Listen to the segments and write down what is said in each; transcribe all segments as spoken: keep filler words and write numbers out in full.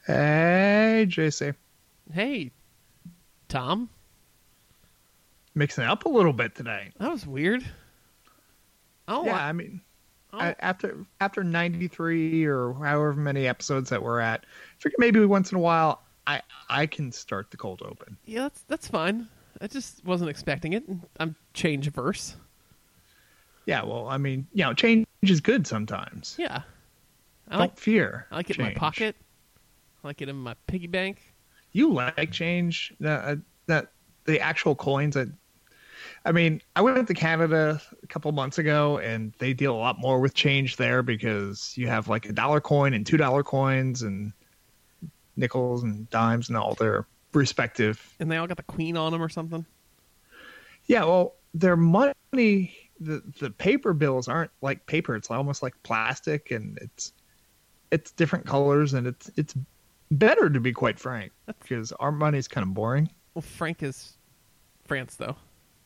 Hey, J C. Hey, Tom. Mixing it up a little bit today. That was weird. Oh, yeah, I, I mean, oh. I, after after ninety-three or however many episodes that we're at, I figure maybe once in a while I I can start the cold open. Yeah, that's that's fine. I just wasn't expecting it. I'm change averse. Yeah, well, I mean, you know, change is good sometimes. Yeah, I Don't like fear. I like it change. in my pocket. I like it in my piggy bank. You like change? That that the actual coins that. I mean, I went to Canada a couple months ago, and they deal a lot more with change there because you have like a dollar coin and two dollar coins and nickels and dimes and all their respective. And they all got the queen on them or something. Yeah, well, their money, the the paper bills aren't like paper. It's almost like plastic, and it's it's different colors, and it's it's better, to be quite frank, because our money's kind of boring. Well, Frank is France, though.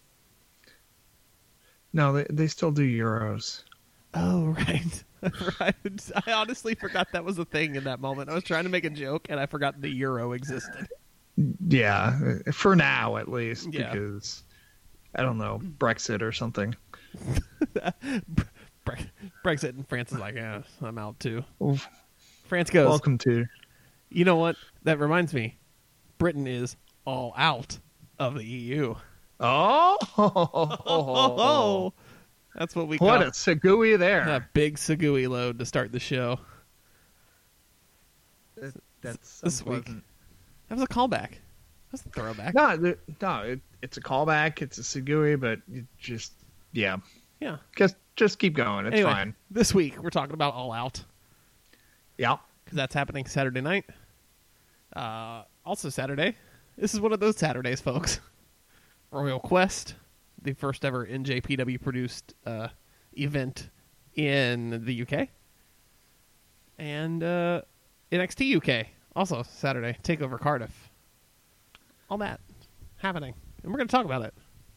No, they they still do euros. Oh, right. right. I honestly forgot that was a thing in that moment. I was trying to make a joke, and I forgot the euro existed. Yeah, for now at least, Yeah. because I don't know, Brexit or something. Bre- Brexit, and France is like, yeah, I'm out too. Well, France goes, welcome to. you know what? That reminds me. Britain is all out of the E U. Oh, Oh, that's what we what call a segui there. a big Sagui load to start the show. That, that's This week. unpleasant. That was a callback. That's a throwback. No, the- no, it, it's a callback. It's a segui, but it just yeah, Yeah. just just keep going. It's Anyway, fine. this week we're talking about All Out Yeah. because that's happening Saturday night. Uh, also Saturday. This is one of those Saturdays, folks. Royal Quest, the first ever N J P W produced uh, event in the U K, and uh, N X T U K also Saturday. Takeover Cardiff. All that happening, and we're going to talk about it.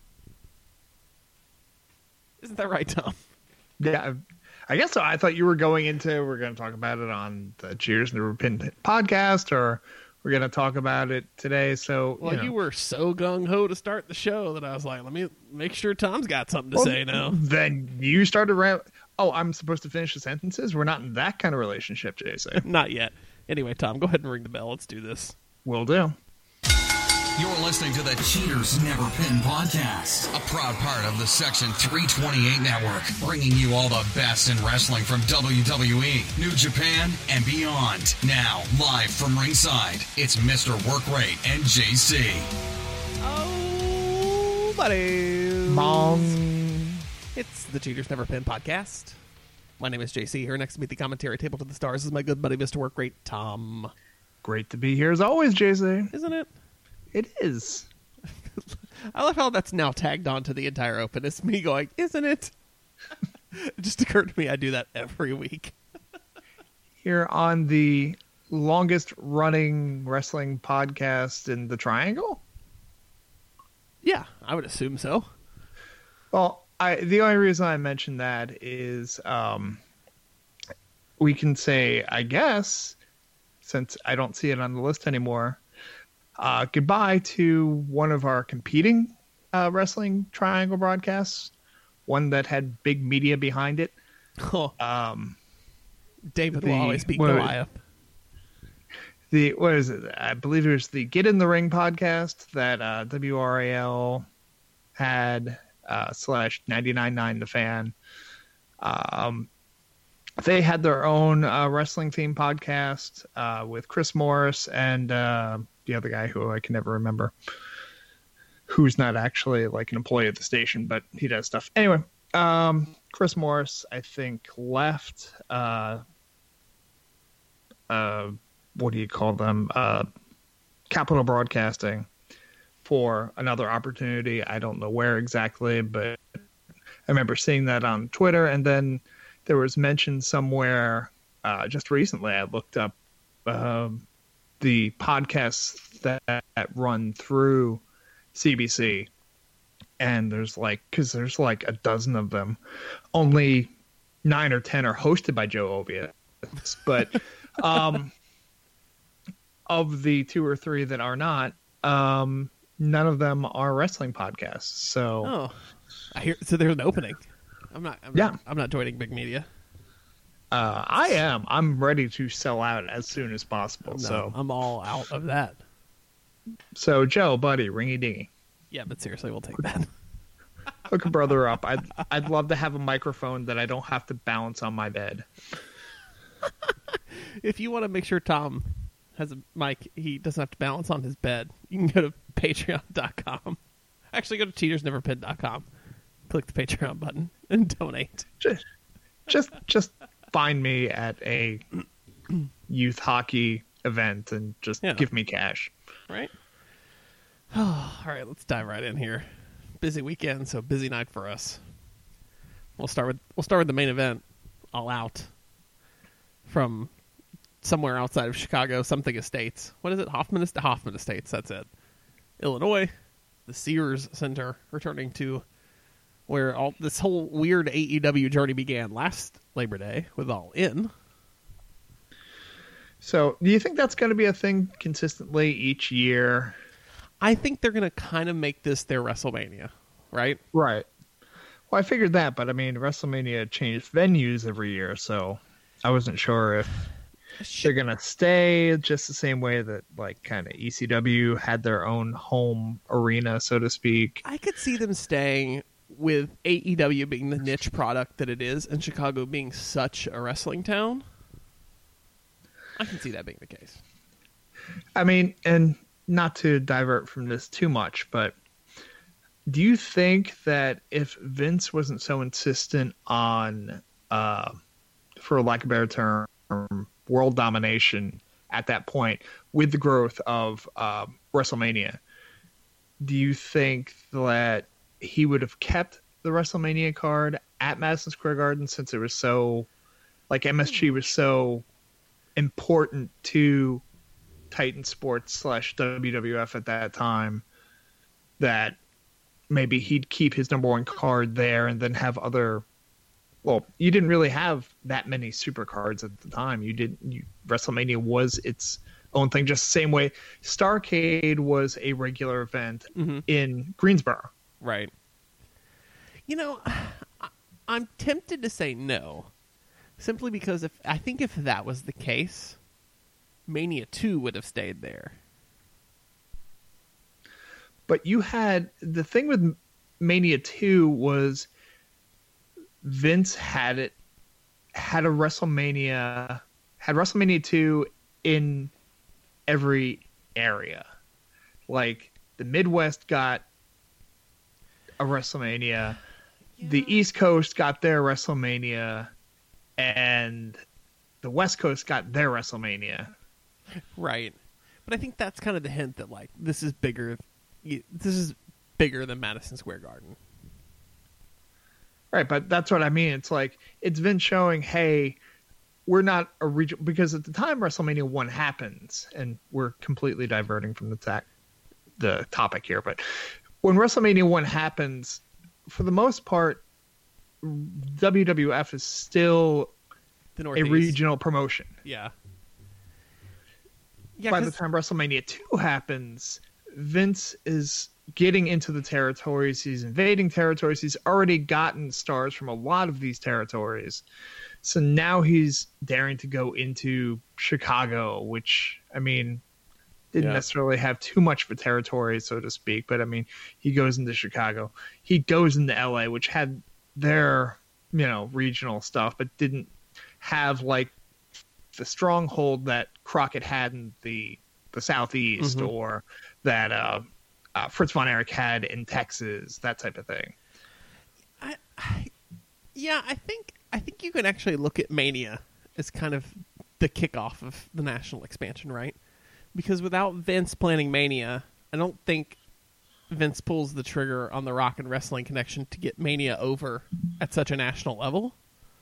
Isn't that right, Tom? Yeah, I guess so. I thought you were going into we're going to talk about it on the Cheers Never Pin podcast, or we're going to talk about it today. So, Well, you, know. you were so gung ho to start the show that I was like, let me make sure Tom's got something to Well, say now. Then you started ram- Oh, I'm supposed to finish the sentences? We're not in that kind of relationship, Jason. Not yet. Anyway, Tom, go ahead and ring the bell. Let's do this. Will do. You're listening to the Cheaters Never Pin podcast, a proud part of the Section three twenty-eight network, bringing you all the best in wrestling from W W E, New Japan, and beyond. Now, live from ringside, it's Mister Workrate and J C. Oh, buddy. Bong. It's the Cheaters Never Pin podcast. My name is J C. Here next to me at the commentary table to the stars is my good buddy, Mister Workrate, Tom. Great to be here as always, J C. Isn't it? It is. I love how that's now tagged on to the entire open. It's me going, isn't it? It just occurred to me I do that every week. Here on the longest running wrestling podcast in the Triangle? Yeah, I would assume so. Well, I the only reason I mentioned that is um, we can say, I guess, since I don't see it on the list anymore, uh, goodbye to one of our competing uh, wrestling Triangle broadcasts, one that had big media behind it. Oh, Um, David the- will always beat what- Goliath. the what is it? I believe it was the Get in the Ring podcast that uh, W R A L had uh, slash ninety-nine point nine The Fan. Um, they had their own uh, wrestling theme podcast uh, with Chris Morris and uh, the other guy who I can never remember, who's not actually like an employee of the station, but he does stuff. Anyway, um, Chris Morris, I think, left. Uh, uh, what do you call them? Uh, Capital Broadcasting for another opportunity. I don't know where exactly, but I remember seeing that on Twitter, and then there was mention somewhere uh, just recently. I looked up um, the podcasts that, that run through C B C, and there's like, because there's like a dozen of them, only nine or ten are hosted by Joe Ovies, but um, of the two or three that are not, um, none of them are wrestling podcasts. So, Oh, I hear. So there's an opening. I'm not. I'm Yeah. Not, I'm not joining Big Media. uh, I am. I'm ready to sell out as soon as possible. No, So, I'm all out of that. so Joe, buddy, ringy dingy, Yeah, but seriously, we'll take that. hook a brother up. I'd I'd love to have a microphone that I don't have to balance on my bed. If you want to make sure Tom has a mic, he doesn't have to balance on his bed, you can go to patreon dot com. Actually, go to cheaters never pin dot com. Click the Patreon button and donate. Just just just find me at a youth hockey event and just Yeah. give me cash. Right? All right, let's dive right in here. Busy weekend, so busy night for us. We'll start with we'll start with the main event, All Out, from somewhere outside of Chicago, something Estates. What is it? Hoffman Est- Hoffman Estates. That's it. Illinois, the Sears Center, returning to where all this whole weird A E W journey began last Labor Day with All In. So, do you think that's going to be a thing consistently each year? I think they're going to kind of make this their WrestleMania, right? Right. Well, I figured that, but I mean, WrestleMania changed venues every year, so I wasn't sure if they're going to stay just the same way that, like, kind of E C W had their own home arena, so to speak. I could see them staying with A E W being the niche product that it is and Chicago being such a wrestling town. I can see that being the case. I mean, and not to divert from this too much, but do you think that if Vince wasn't so insistent on, uh, for lack of a better term, world domination at that point with the growth of uh, WrestleMania, do you think that he would have kept the WrestleMania card at Madison Square Garden since it was so, like M S G was so important to Titan Sports slash W W F at that time, that maybe he'd keep his number one card there and then have other, well, you didn't really have that many super cards at the time. You didn't, you, WrestleMania was its own thing, just the same way Starrcade was a regular event Mm-hmm. in Greensboro. Right. You know, I- I'm tempted to say no, simply because if I think if that was the case, Mania two would have stayed there. But you had, the thing with Mania two was Vince had it, had a WrestleMania, had WrestleMania two in every area. Like, the Midwest got a WrestleMania, the East Coast got their WrestleMania, and the West Coast got their WrestleMania. Right. But I think that's kind of the hint that, like, this is bigger. This is bigger than Madison Square Garden. Right, but that's what I mean. It's like, it's Vince showing, hey, we're not a region, because at the time WrestleMania one happens, and we're completely diverting from the ta- the topic here, but when WrestleMania one happens, for the most part, W W F is still The a Northeast. regional promotion. Yeah. Yeah, By the 'cause- time WrestleMania two happens, Vince is getting into the territories. He's invading territories. He's already gotten stars from a lot of these territories. So now he's daring to go into Chicago, which, I mean, didn't Yeah. necessarily have too much of a territory, so to speak. But, I mean, he goes into Chicago. He goes into L A, which had their, you know, regional stuff, but didn't have, like, the stronghold that Crockett had in the the Southeast, Mhm. or that uh, uh, Fritz von Erich had in Texas, that type of thing. I, I, yeah, I think I think you can actually look at Mania as kind of the kickoff of the national expansion, right? Because without Vince planning Mania, I don't think Vince pulls the trigger on the Rock and Wrestling Connection to get Mania over at such a national level.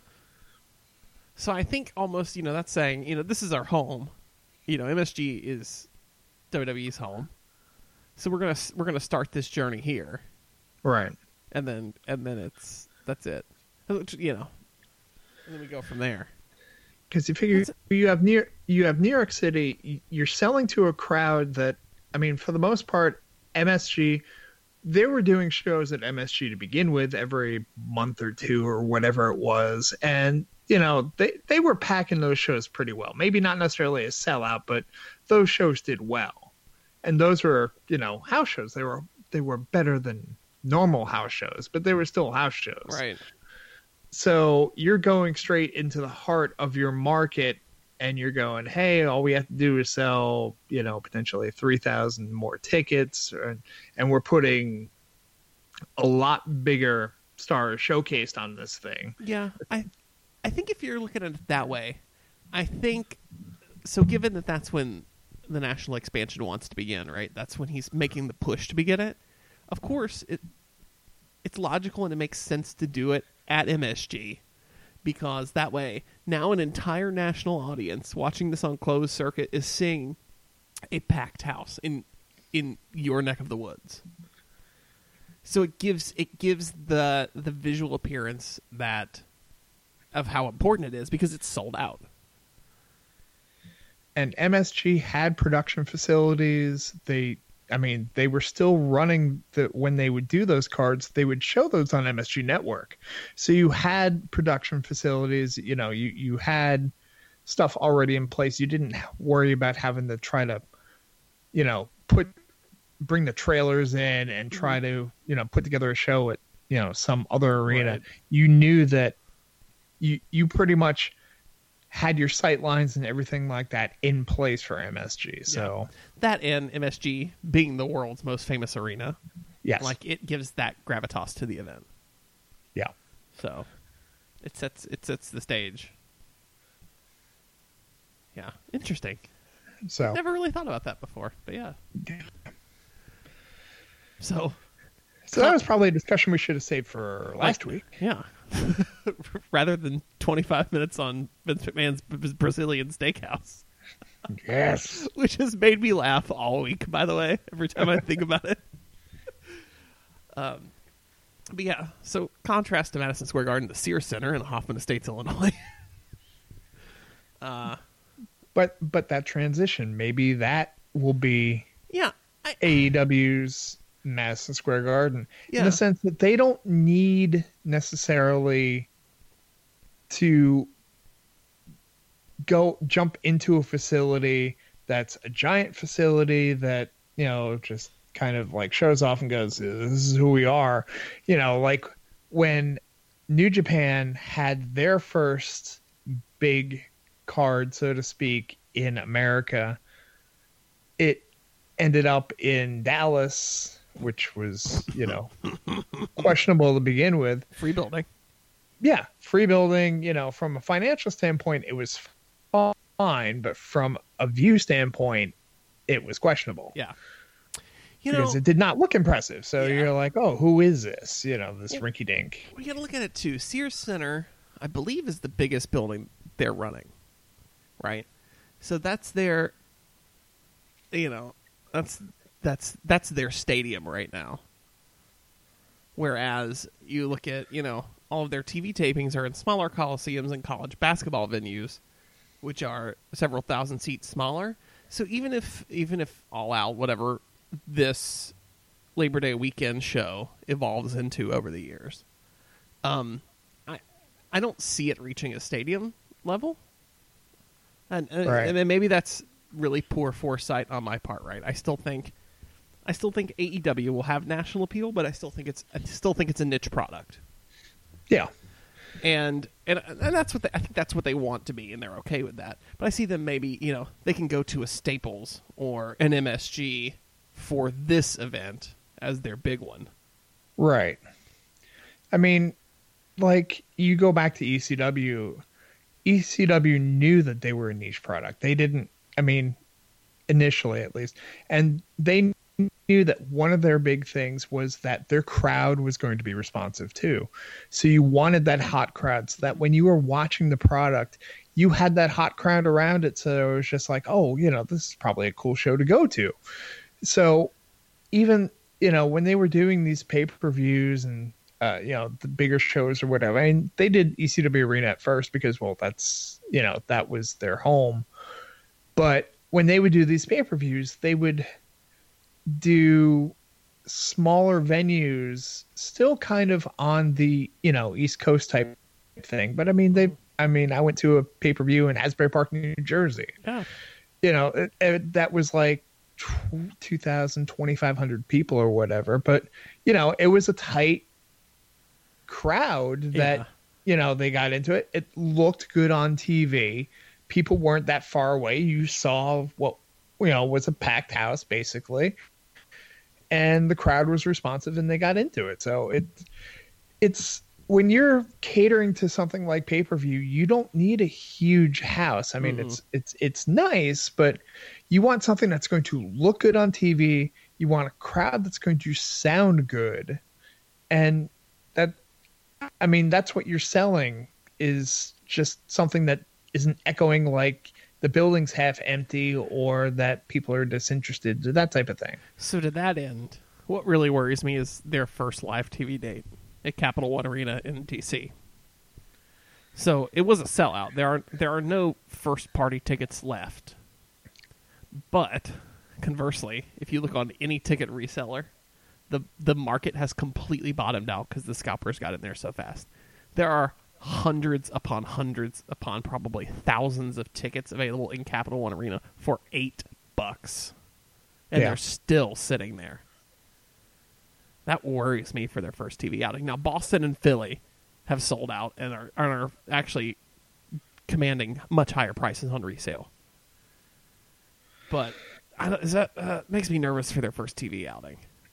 So I think almost, you know, that's saying, you know, this is our home. You know, M S G is W W E's home. So we're gonna we're gonna start this journey here, Right. and then and then it's that's it. You know, and then we go from there. because you figure That's- you have New you have New York City. You're selling to a crowd that, I mean, for the most part, M S G. They were doing shows at M S G to begin with every month or two or whatever it was, and you know they they were packing those shows pretty well. Maybe not necessarily a sellout, but those shows did well, and those were, you know, house shows. They were they were better than normal house shows, but they were still house shows. Right. So you're going straight into the heart of your market, and you're going, hey, all we have to do is sell, you know, potentially three thousand more tickets, and, and we're putting a lot bigger stars showcased on this thing. Yeah, I, I think if you're looking at it that way, I think, so given that that's when the national expansion wants to begin, right? That's when he's making the push to begin it. Of course, it it's logical and it makes sense to do it at M S G, because that way now an entire national audience watching this on closed circuit is seeing a packed house in in your neck of the woods. So it gives it gives the the visual appearance that of how important it is, because it's sold out. And M S G had production facilities. They I mean, they were still running the when they would do those cards, they would show those on M S G Network. So you had production facilities, you know, you, you had stuff already in place. You didn't worry about having to try to, you know, put bring the trailers in and try to, you know, put together a show at, you know, some other arena. Right. You knew that you you pretty much had your sight lines and everything like that in place for M S G. So Yeah. That and M S G being the world's most famous arena, yes, like it gives that gravitas to the event. yeah. So it sets it sets the stage. Yeah, interesting. So Never really thought about that before, but yeah. So So that was probably a discussion we should have saved for last week. yeah. Rather than twenty-five minutes on Vince McMahon's B- Brazilian steakhouse, Yes. which has made me laugh all week, by the way, every time I think about it. Um, but yeah, so contrast to Madison Square Garden, the Sears Center in Hoffman Estates, Illinois. uh, But but that transition, maybe that will be yeah, I, A E W's Madison Square Garden, Yeah. in the sense that they don't need necessarily to go jump into a facility that's a giant facility that, you know, just kind of like shows off and goes, this is who we are. You know, like when New Japan had their first big card, so to speak, in America, it ended up in Dallas, which was, you know, questionable to begin with. free building. Yeah, free building, you know, from a financial standpoint, it was fine, but from a view standpoint, it was questionable. Yeah. You know, Because it did not look impressive. So Yeah. you're like, oh, who is this? You know, this Well, rinky dink. we got to look at it too. Sears Center, I believe, is the biggest building they're running, right? So that's their, you know, that's that's that's their stadium right now. Whereas you look at, you know, all of their T V tapings are in smaller coliseums and college basketball venues, which are several thousand seats smaller. So even if even if All Out, whatever this Labor Day weekend show evolves into over the years, um, I I don't see it reaching a stadium level, and uh, Right. and then maybe that's really poor foresight on my part. Right, I still think I still think A E W will have national appeal, but I still think it's I still think it's a niche product. Yeah. And, and and that's what they, I think that's what they want to be, and they're okay with that. But I see them maybe, you know, they can go to a Staples or an M S G for this event as their big one. Right. I mean, like, you go back to E C W. E C W knew that they were a niche product. They didn't, I mean, initially at least. And they knew that one of their big things was that their crowd was going to be responsive too. So you wanted that hot crowd, so that when you were watching the product, you had that hot crowd around it. So it was just like, oh, you know, this is probably a cool show to go to. So even, you know, when they were doing these pay-per-views and uh, you know, the bigger shows or whatever. I mean, they did E C W Arena at first because, well, that's, you know, that was their home. But when they would do these pay-per-views, they would do smaller venues, still kind of on the, you know, East Coast type thing. But I mean, they, I mean, I went to a pay-per-view in Asbury Park, New Jersey. Yeah. You know, it, it, that was like two thousand, twenty-five hundred people or whatever. But, you know, it was a tight crowd that, Yeah. you know, they got into it. It looked good on T V. People weren't that far away. You saw what, you know, was a packed house, basically. And the crowd was responsive and they got into it. So it, it's, when you're catering to something like pay-per-view, you don't need a huge house. I mean, Mhm. it's it's it's nice, but you want something that's going to look good on T V. You want a crowd that's going to sound good. And that, I mean, that's what you're selling, is just something that isn't echoing like the building's half empty or that people are disinterested, that type of thing. So to that end, what really worries me is their first live T V date at Capital One Arena in D C. So it was a sellout. There are there are no first party tickets left. But conversely, if you look on any ticket reseller, the the market has completely bottomed out because the scalpers got in there so fast. There are hundreds upon hundreds upon probably thousands of tickets available in Capital One Arena for eight bucks. And Yeah. they're still sitting there. That worries me for their first T V outing. Now, Boston and Philly have sold out and are, are actually commanding much higher prices on resale. But I don't, is that uh, makes me nervous for their first T V outing.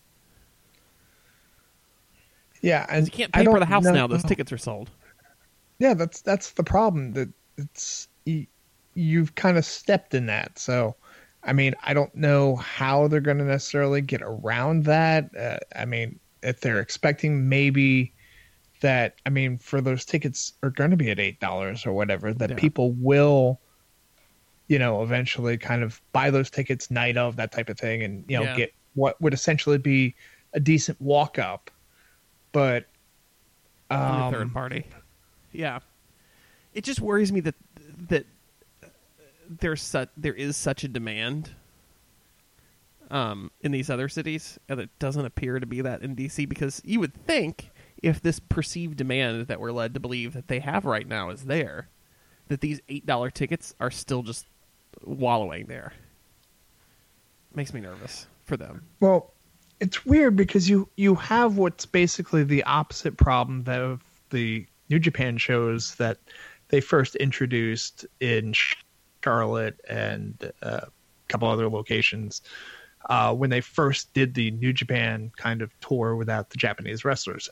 Yeah, and You can't I pay for don't the house know- now; those tickets are sold. Yeah, that's that's the problem. That it's you, you've kind of stepped in that. So, I mean, I don't know how they're going to necessarily get around that. Uh, I mean, if they're expecting maybe that, I mean, for those tickets are going to be at eight dollars or whatever, that Yeah. people will, you know, eventually kind of buy those tickets night of, that type of thing, and you know, Yeah. get what would essentially be a decent walk up. But on um, the third party. Yeah, it just worries me that that there's such there is such a demand um, in these other cities, and it doesn't appear to be that in D C. Because you would think if this perceived demand that we're led to believe that they have right now is there, that these eight dollar tickets are still just wallowing there. Makes me nervous for them. Well, it's weird because you you have what's basically the opposite problem that of the New Japan shows that they first introduced in Charlotte and uh, a couple other locations uh, when they first did the New Japan kind of tour without the Japanese wrestlers.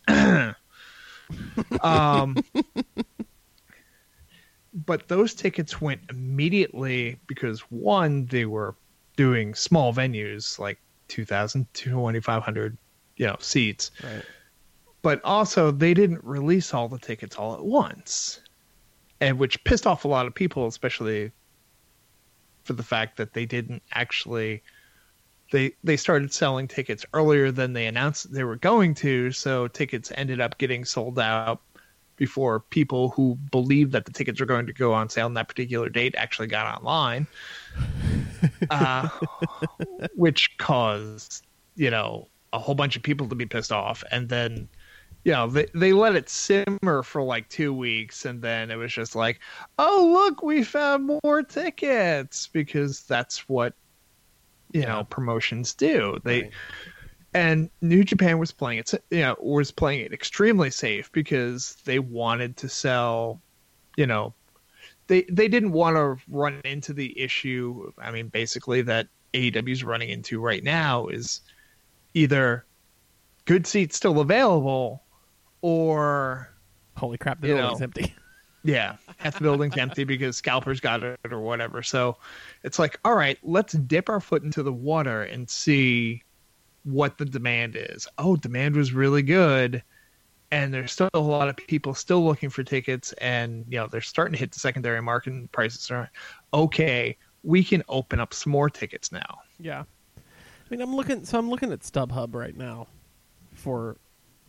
um, but those tickets went immediately because, one, they were doing small venues like two thousand, twenty-five hundred, you know, seats. Right. But also they didn't release all the tickets all at once, and which pissed off a lot of people, especially for the fact that they didn't actually they they started selling tickets earlier than they announced they were going to, so tickets ended up getting sold out before people who believed that the tickets were going to go on sale on that particular date actually got online. uh, which caused, you know, a whole bunch of people to be pissed off. And then, you know, they, they let it simmer for like two weeks. And then it was just like, oh, look, we found more tickets, because that's what, you Yeah. know, promotions do. They, Right. and New Japan was playing it, you know, was playing it extremely safe because they wanted to sell, you know, they they didn't want to run into the issue. I mean, basically that A E W is running into right now is either good seats still available or, Holy crap, the You building's know. empty. yeah, half the building's empty because scalpers got it or whatever. So it's like, all right, let's dip our foot into the water and see what the demand is. Oh, demand was really good, and there's still a lot of people still looking for tickets, and you know they're starting to hit the secondary market and prices are okay. We can open up some more tickets now. Yeah. I mean, I'm looking. So I'm looking at StubHub right now for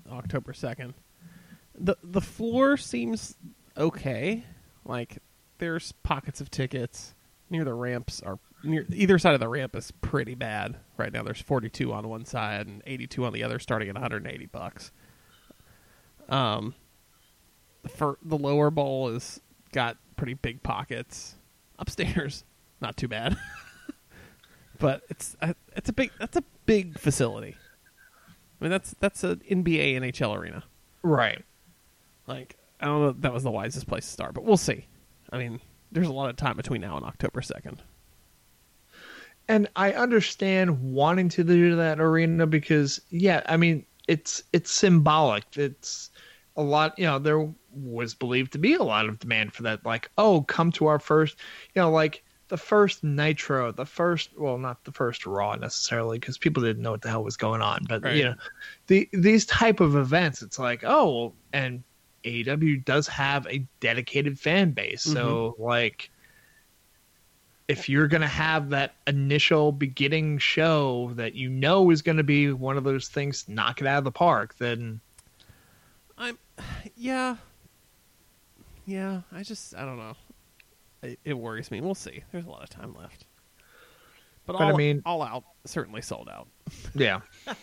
October second. The the floor seems okay. Like, there's pockets of tickets near the ramps. Are near either side of the ramp is pretty bad right now. There's forty-two on one side and eighty-two on the other, starting at one hundred eighty bucks. Um, for the lower bowl is got pretty big pockets. Upstairs, not too bad, but it's a, it's a big that's a big facility. I mean, that's that's an N B A N H L arena, Right. like. I don't know if that was the wisest place to start, but we'll see. I mean, there's a lot of time between now and October second. And I understand wanting to do that arena because, yeah, I mean, it's it's symbolic. It's a lot, you know, there was believed to be a lot of demand for that. Like, oh, come to our first, you know, like the first Nitro, the first, well, not the first Raw necessarily, because people didn't know what the hell was going on. But, Right. you know, the these type of events, it's like, oh, well, and A E W does have a dedicated fan base. So, like, if you're going to have that initial beginning show that you know is going to be one of those things, knock it out of the park, then I'm, yeah, yeah. I just, I don't know. It, it worries me. We'll see. There's a lot of time left. But, But I all, mean- all out certainly sold out. yeah.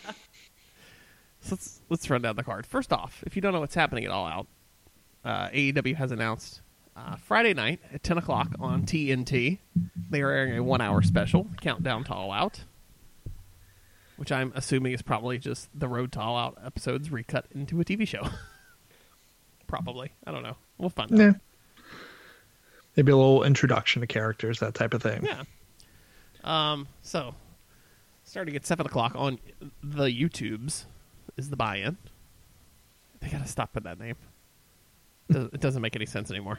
So let's let's run down the card. First off, if you don't know what's happening at All Out, uh, A E W has announced uh, Friday night at ten o'clock on T N T, they are airing a one-hour special, Countdown to All Out, which I'm assuming is probably just the Road to All Out episodes recut into a T V show. Probably. I don't know. We'll find out. Yeah. Maybe a little introduction to characters, that type of thing. Yeah. Um. So, starting at seven o'clock on the YouTubes is the buy-in. They gotta stop with that name. It doesn't, it doesn't make any sense anymore.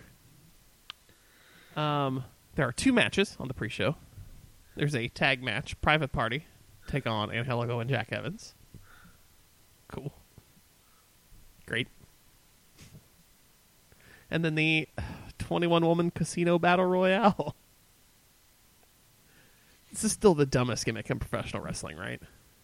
Um. There are two matches on the pre-show. There's a tag match, Private Party, take on Angelico and Jack Evans. Cool. Great. And then the twenty-one woman Casino Battle Royale. This is still the dumbest gimmick in professional wrestling, right?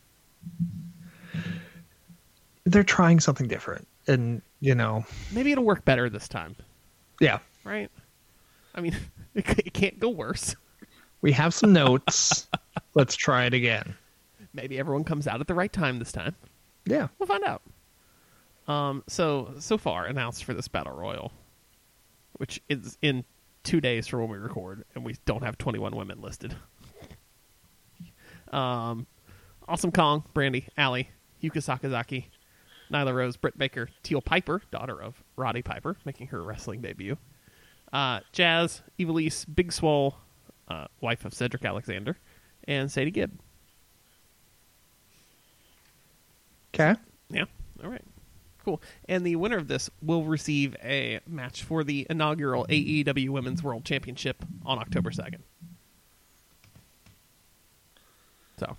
They're trying something different. And, you know, Maybe it'll work better this time, yeah. right? I mean, it, c- it can't go worse. We have some notes. Let's try it again. Maybe everyone comes out at the right time this time. Yeah. We'll find out. Um, so, so far, announced for this Battle Royal, which is in two days from when we record, and we don't have twenty-one women listed. Um, Awesome Kong, Brandy, Allie, Yuka Sakazaki, Nyla Rose, Britt Baker, Teal Piper, daughter of Roddy Piper, making her wrestling debut. Uh, Jazz, Evilise, Big Swole, uh, wife of Cedric Alexander, and Sadie Gibb. Okay. Yeah, all right. Cool. And the winner of this will receive a match for the inaugural A E W Women's World Championship on October second. So,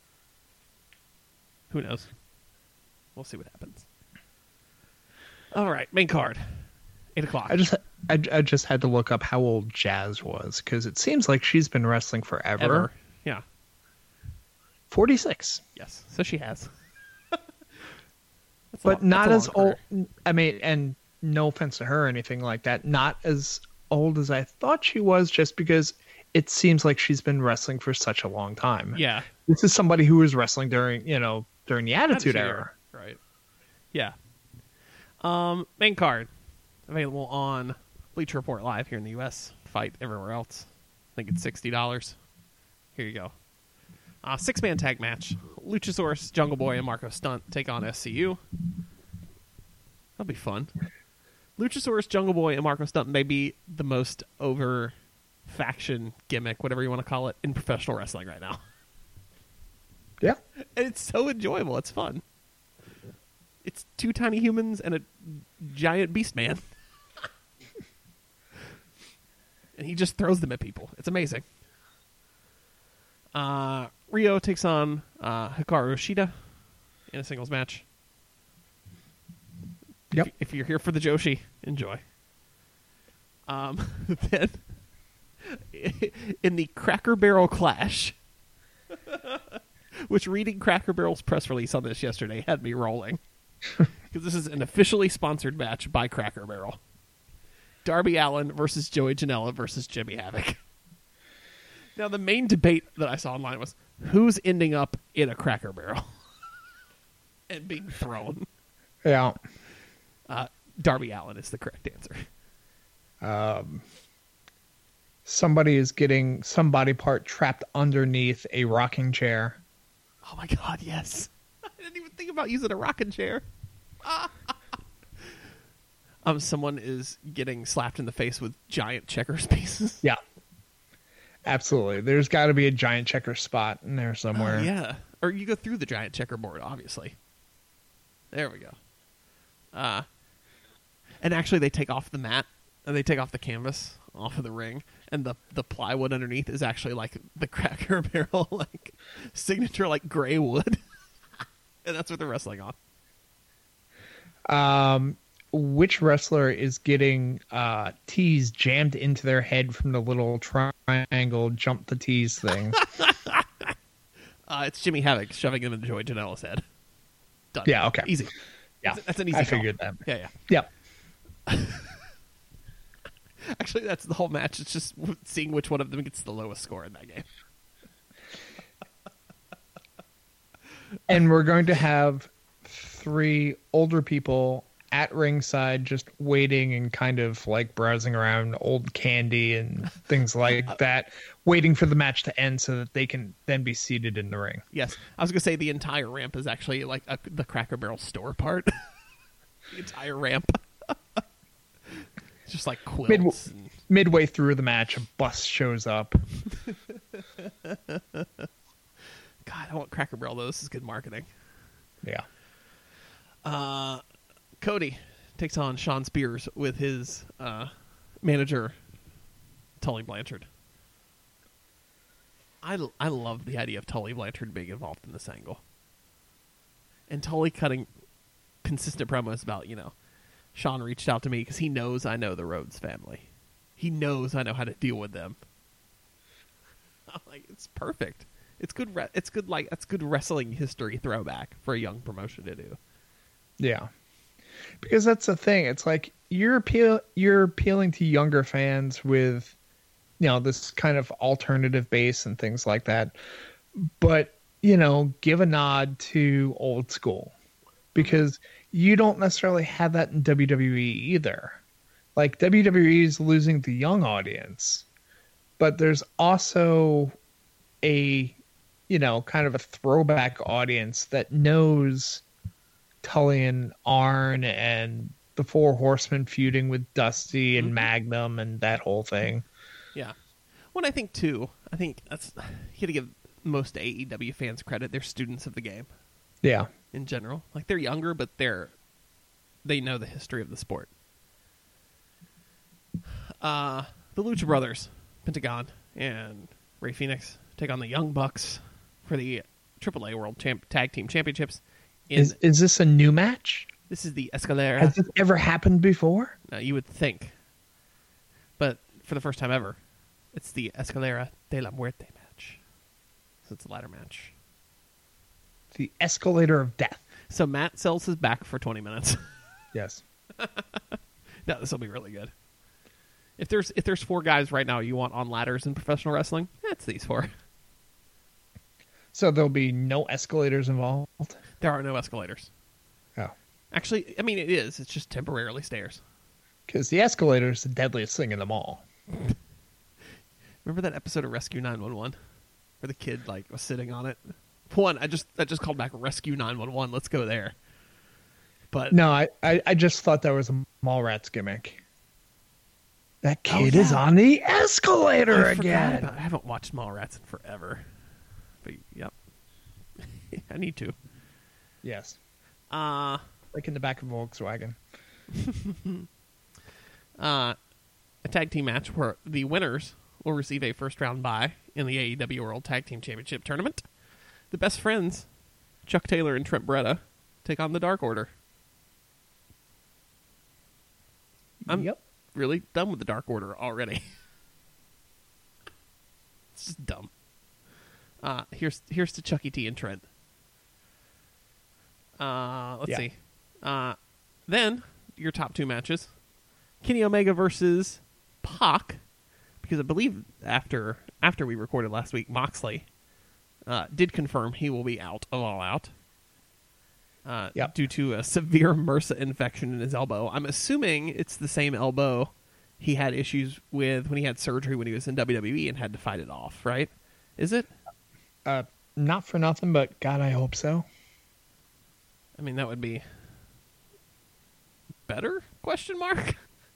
who knows? We'll see what happens. All right, main card, eight o'clock. I just I, I just had to look up how old Jazz was because it seems like she's been wrestling forever. Ever. Yeah. forty-six. Yes. So she has. That's a But long- not that's as a long old. career. I mean, and no offense to her or anything like that, not as old as I thought she was just because it seems like she's been wrestling for such a long time. Yeah. This is somebody who was wrestling during, you know, during the Attitude Era. Right. Yeah. Um, main card available on Bleacher Report Live here in the U S. Fight everywhere else. I think it's sixty dollars. Here you go. Uh, six man tag match. Luchasaurus, Jungle Boy, and Marco Stunt take on S C U. That'll be fun. Luchasaurus, Jungle Boy, and Marco Stunt may be the most over faction gimmick, whatever you want to call it, in professional wrestling right now. Yeah. And it's so enjoyable. It's fun. It's two tiny humans and a giant beast man. And he just throws them at people. It's amazing. Uh, Rio takes on uh, Hikaru Shida in a singles match. Yep. If, if you're here for the Joshi, enjoy. Um, then, in the Cracker Barrel Clash, which reading Cracker Barrel's press release on this yesterday had me rolling. Because this is an officially sponsored match by Cracker Barrel. Darby Allin versus Joey Janela versus Jimmy Havoc. Now, the main debate that I saw online was who's ending up in a Cracker Barrel and being thrown. Yeah. Uh, Darby Allin is the correct answer. Um, somebody is getting some body part trapped underneath a rocking chair. Oh my god, yes. I didn't even think about using a rocking chair. um, someone is getting slapped in the face with giant checkers pieces. Yeah. Absolutely. There's got to be a giant checker spot in there somewhere. Uh, yeah. Or you go through the giant checkerboard, obviously. There we go. Uh, and actually, they take off the mat, and they take off the canvas off of the ring, and the, the plywood underneath is actually like the Cracker Barrel, like signature, like gray wood. And that's what they're wrestling on. Um, which wrestler is getting uh, tees jammed into their head from the little triangle jump the tees thing? uh, it's Jimmy Havoc shoving him into Joey Janela's head. Done. Yeah, okay. Easy. Yeah, that's, that's an easy I call. figured that. Yeah, yeah. Yep. Actually, that's the whole match. It's just seeing which one of them gets the lowest score in that game. And we're going to have three older people at ringside just waiting and kind of like browsing around old candy and things like that, waiting for the match to end so that they can then be seated in the ring. Yes. I was going to say the entire ramp is actually like a, the Cracker Barrel store part. The entire ramp. It's just like quilts. Mid- and... Midway through the match, a bus shows up. God, I want Cracker Barrel, though. This is good marketing. Yeah. Uh, Cody takes on Sean Spears with his uh, manager, Tully Blanchard. I, I love the idea of Tully Blanchard being involved in this angle. And Tully cutting consistent promos about, you know, Sean reached out to me because he knows I know the Rhodes family. He knows I know how to deal with them. I'm like, it's perfect. It's good. Re- it's good. Like it's good wrestling history throwback for a young promotion to do. Yeah. Because that's the thing. It's like you're appeal you're appealing to younger fans with, you know, this kind of alternative base and things like that. But, you know, give a nod to old school. Because you don't necessarily have that in W W E either. Like W W E is losing the young audience. But there's also a, you know, kind of a throwback audience that knows Tully and Arn and the Four Horsemen feuding with Dusty and mm-hmm. Magnum and that whole thing. Yeah. Well, I think, too, I think that's, you got to give most A E W fans credit. They're students of the game. Yeah. In general. Like, they're younger, but they're, they know the history of the sport. Uh, the Lucha Brothers, Pentagon, and Rey Fenix take on the Young Bucks for the triple A World Champ- Tag Team Championships. In, is is this a new match? This is the Escalera. Has this ever happened before? No, you would think. But for the first time ever, it's the Escalera de la Muerte match. So it's a ladder match. The Escalator of Death. So Matt sells his back for twenty minutes. Yes. No, this will be really good. If there's if there's four guys right now you want on ladders in professional wrestling, it's these four. So there'll be no escalators involved? There are no escalators. Oh. Actually, I mean, it is. It's just temporarily stairs. Because the escalator is the deadliest thing in them all. Remember that episode of Rescue nine one one? Where the kid, like, was sitting on it? One, I just I just called back Rescue nine one one. Let's go there. But No, I, I, I just thought that was a Mallrats gimmick. That kid oh, yeah. is on the escalator I again. About, I haven't watched Mallrats in forever. But, yep. I need to. Yes. Uh, like in the back of a Volkswagen. uh, a tag team match where the winners will receive a first round bye in the A E W World Tag Team Championship Tournament. The best friends, Chuck Taylor and Trent Beretta, take on the Dark Order. I'm yep. really done with the Dark Order already. It's just dumb. Uh, here's here's to Chucky T and Trent. Uh, let's yeah. see. Uh, then, your top two matches. Kenny Omega versus Pac. Because I believe after after we recorded last week, Moxley uh, did confirm he will be out of All Out. Uh, yep. Due to a severe MRSA infection in his elbow. I'm assuming it's the same elbow he had issues with when he had surgery when he was in W W E and had to fight it off, right? Is it? Uh, not for nothing, but God, I hope so. I mean, that would be better? Question mark.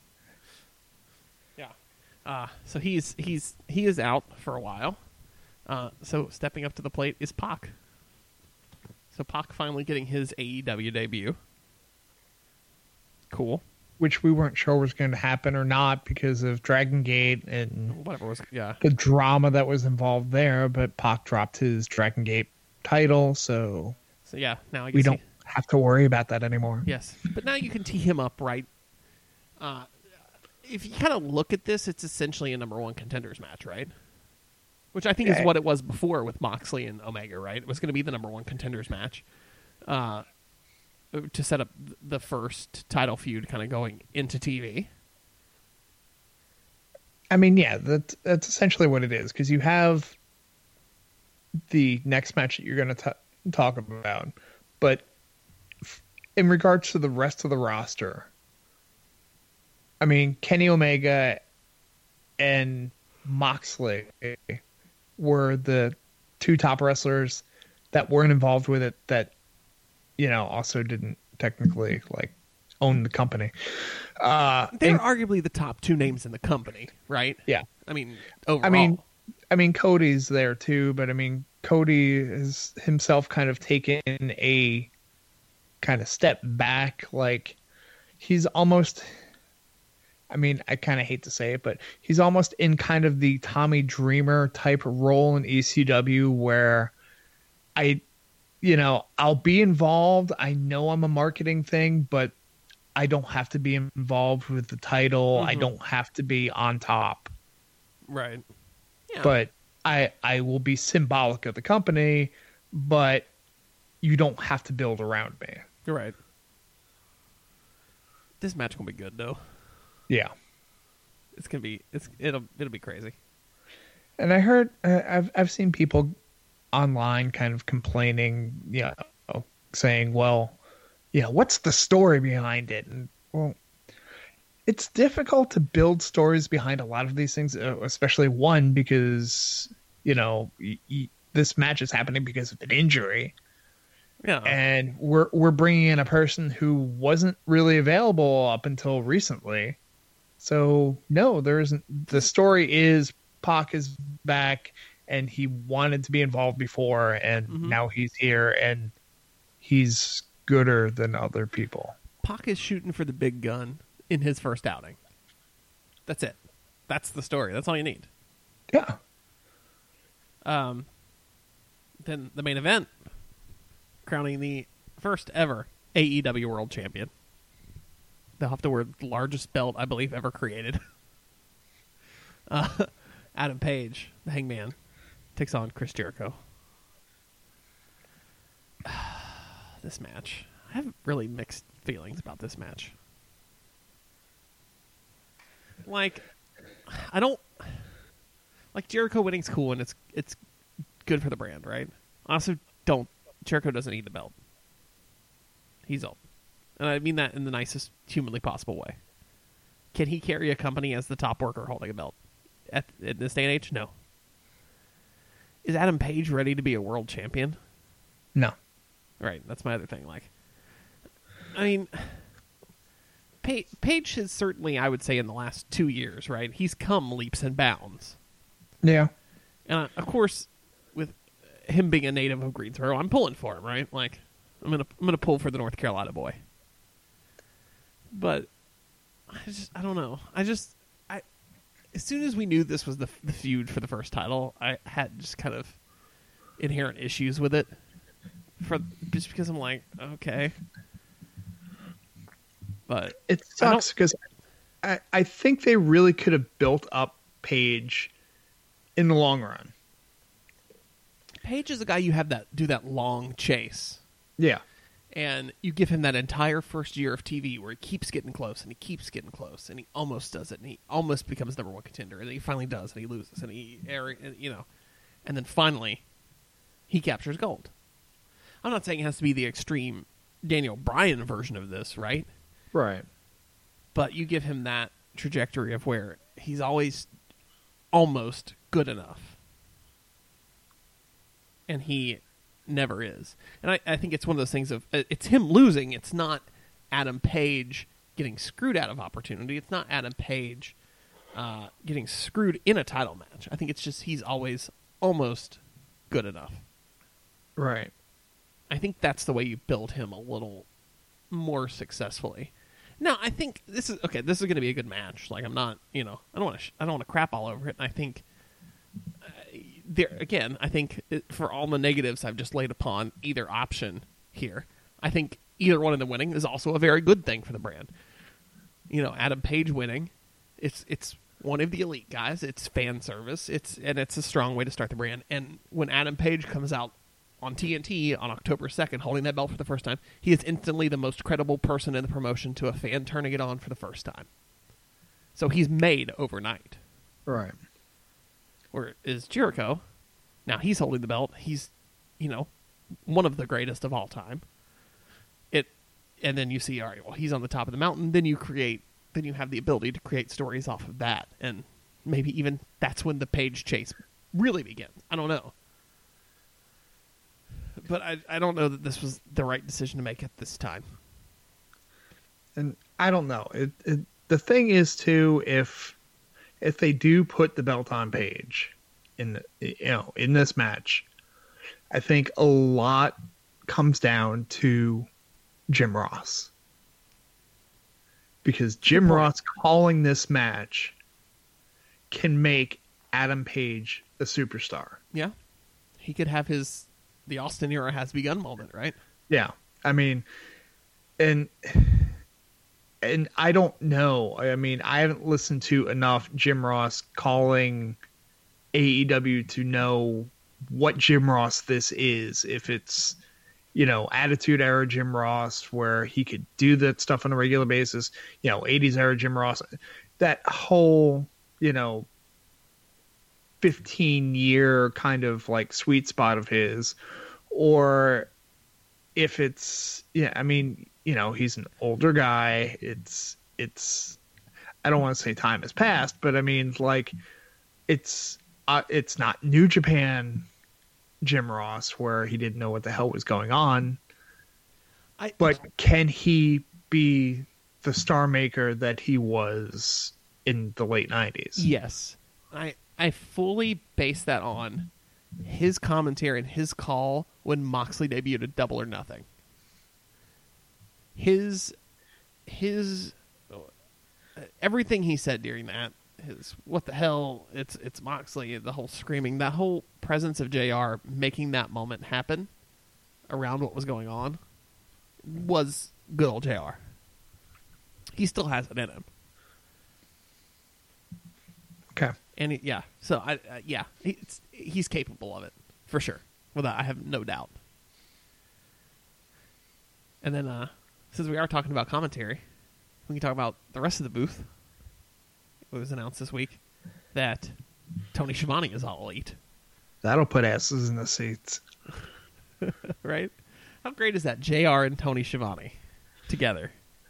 Yeah. Uh, so he's he's he is out for a while. Uh, so stepping up to the plate is Pac. So Pac finally getting his A E W debut. Cool. Which we weren't sure was going to happen or not because of Dragon Gate and Whatever was, yeah. the drama that was involved there. But Pac dropped his Dragon Gate title, so So yeah, now I guess we don't he, have to worry about that anymore. yes, but now you can tee him up, right? Uh, if you kind of look at this, it's essentially a number one contenders match, right? Which I think is Yeah. what it was before with Moxley and Omega, right? It was going to be the number one contenders match uh, to set up the first title feud kind of going into T V. I mean, yeah, that's, that's essentially what it is because you have the next match that you're going to talk about. But f- in regards to the rest of the roster, I mean, Kenny Omega and Moxley were the two top wrestlers that weren't involved with it that, you know, also didn't technically like own the company. Uh, They're and- arguably the top two names in the company, right? yeah. I mean, overall. I mean, I mean, Cody's there too, but I mean, Cody has himself kind of taken a kind of step back. Like he's almost, I mean, I kind of hate to say it, but he's almost in kind of the Tommy Dreamer type role in E C W where I, you know, I'll be involved. I know I'm a marketing thing, but I don't have to be involved with the title. Mm-hmm. I don't have to be on top. right. Yeah. But I I will be symbolic of the company, but you don't have to build around me. You're right. This match gonna be good though. Yeah. It's gonna be it's it'll it'll be crazy. And I heard uh, I've I've seen people online kind of complaining, you know, saying, "Well, yeah, what's the story behind it?" And well, it's difficult to build stories behind a lot of these things, uh, especially one because, you know, y- y- this match is happening because of an injury. Yeah. And we're we're bringing in a person who wasn't really available up until recently. So no, there isn't. The story is Pac is back, and he wanted to be involved before, and Mhm. now he's here, and he's gooder than other people. Pac is shooting for the big gun in his first outing. That's it. That's the story. That's all you need. Yeah, Um, then the main event, crowning the first ever A E W World Champion. They'll have to wear the largest belt, I believe, ever created. uh, Adam Page, the Hangman, takes on Chris Jericho. This match. I have really mixed feelings about this match. Like, I don't... Like, Jericho winning's cool, and it's it's good for the brand, right? I also don't... Jericho doesn't need the belt. He's old. And I mean that in the nicest humanly possible way. Can he carry a company as the top worker holding a belt? At, in this day and age? No. Is Adam Page ready to be a world champion? no, Right, that's my other thing. Like, I mean, Pa- Page has certainly, I would say, in the last two years, right? He's come leaps and bounds. yeah, And uh, of course, with him being a native of Greensboro, I'm pulling for him, right? Like, I'm gonna I'm gonna pull for the North Carolina boy. But I just I don't know. I just I as soon as we knew this was the the feud for the first title, I had just kind of inherent issues with it. For just because I'm like, okay, but it I don't- sucks because I, I think they really could have built up Page in the long run. Page is a guy you have that do that long chase. Yeah, And you give him that entire first year of T V where he keeps getting close and he keeps getting close and he almost does it and he almost becomes number one contender and then he finally does and he loses and he, you know, and then finally he captures gold. I'm not saying it has to be the extreme Daniel Bryan version of this, right? Right. But you give him that trajectory of where he's always almost good enough. And he never is. And I, I think it's one of those things of, it's him losing. It's not Adam Page getting screwed out of opportunity. It's not Adam Page uh, getting screwed in a title match. I think it's just he's always almost good enough. Right. I think that's the way you build him a little more successfully. Now, I think this is, okay, this is going to be a good match. Like, I'm not, you know, I don't want to, sh- I don't want to crap all over it. And I think, uh, there again, I think it, for all the negatives I've just laid upon either option here, I think either one of them winning is also a very good thing for the brand. You know, Adam Page winning, it's it's one of the elite guys. It's fan service. It's and it's a strong way to start the brand. And when Adam Page comes out on T N T on October second, holding that belt for the first time, he is instantly the most credible person in the promotion to a fan turning it on for the first time. So he's made overnight. Right. Where is Jericho? Now he's holding the belt. He's, you know, one of the greatest of all time. It, and then you see, all right, well, he's on the top of the mountain. Then you create, then you have the ability to create stories off of that. And maybe even that's when the Page chase really begins. I don't know. But I, I don't know that this was the right decision to make at this time. And I don't know. It, it the thing is too, if if they do put the belt on Page in the, you know, in this match, I think a lot comes down to Jim Ross. Because Jim Ross calling this match can make Adam Page a superstar. Yeah. He could have his the Austin era has begun moment, right? Yeah. I mean, and and I don't know. I mean, I haven't listened to enough Jim Ross calling A E W to know what Jim Ross this is. If it's, you know, Attitude Era Jim Ross, where he could do that stuff on a regular basis, you know, eighties era Jim Ross, that whole, you know, fifteen year kind of like sweet spot of his, or if it's, yeah, I mean, you know, he's an older guy. It's, it's, I don't want to say time has passed, but I mean, like, it's, uh, it's not New Japan Jim Ross where he didn't know what the hell was going on. I, but can he be the star maker that he was in the late nineties? Yes. I, I fully base that on his commentary and his call when Moxley debuted at Double or Nothing. His, his, everything he said during that, his, what the hell, it's it's Moxley, the whole screaming, that whole presence of J R making that moment happen around what was going on was good old J R. He still has it in him. Okay. And he, yeah, so I uh, yeah, he's he's capable of it for sure. Well, I have no doubt. And then, uh, since we are talking about commentary, we can talk about the rest of the booth. It was announced this week that Tony Schiavone is all elite. That'll put asses in the seats, right? How great is that? J R and Tony Schiavone together.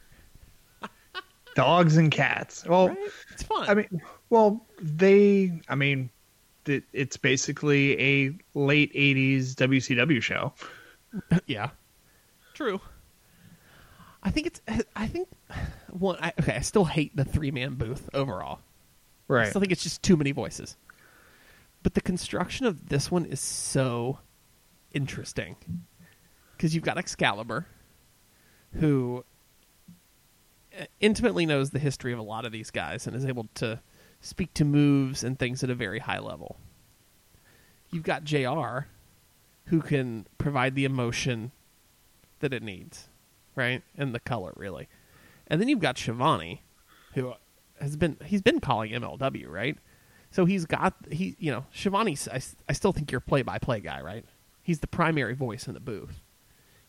Dogs and cats. Well, right? It's fun. I mean, well, they, I mean, it, it's basically a late eighties W C W show. Yeah, true. I think it's, I think, one, I, okay, I still hate the three-man booth overall. Right. I still think it's just too many voices. But the construction of this one is so interesting. Because you've got Excalibur, who intimately knows the history of a lot of these guys and is able to speak to moves and things at a very high level. You've got J R, who can provide the emotion that it needs, right? And the color, really. And then you've got Schiavone, who has been, he's been calling M L W, right? So he's got, he, you know, Schiavone, I, I still think you're play-by-play guy, right? He's the primary voice in the booth.